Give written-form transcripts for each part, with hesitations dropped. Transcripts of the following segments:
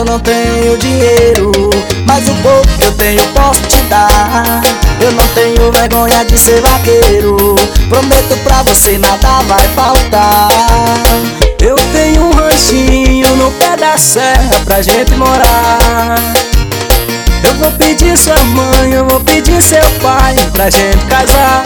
eu não tenho dinheiro, mas o pouco que eu tenho posso te dar. Eu não tenho vergonha de ser vaqueiro, prometo pra você nada vai faltar. Eu tenho um ranchinho no pé da serra pra gente morar. Eu vou pedir sua mãe, eu vou pedir seu pai pra gente casar.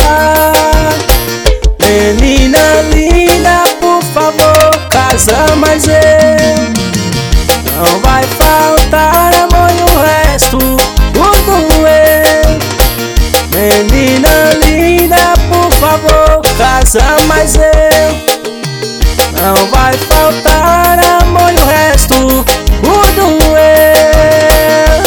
Menina linda, por favor, casa mais eu. Não vai faltar amor e o resto tudo eu. Menina linda, por favor, casa mais eu. Não vai faltar amor e o resto tudo eu.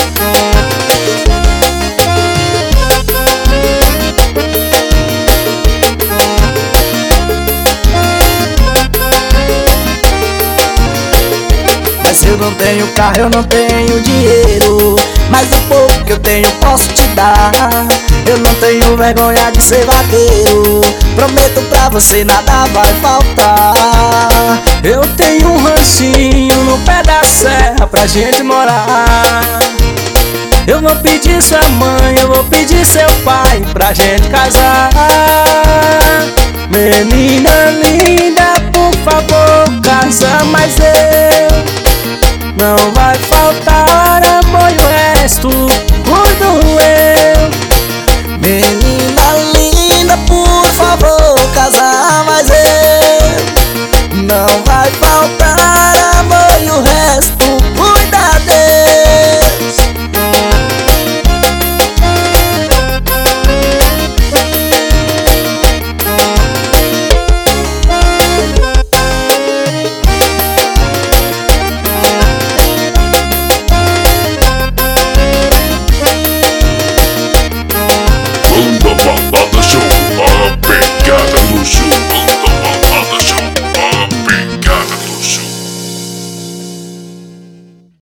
Mas eu não tenho carro, eu não tenho dinheiro, mas o pouco que eu tenho posso te dar. Eu não tenho vergonha de ser vaqueiro, prometo pra você nada vai faltar. Eu tenho um ranchinho no pé da serra pra gente morar. Eu vou pedir sua mãe, eu vou pedir seu pai pra gente casar. Menina linda, por favor, casa mais eu. Não vai faltar amor e o resto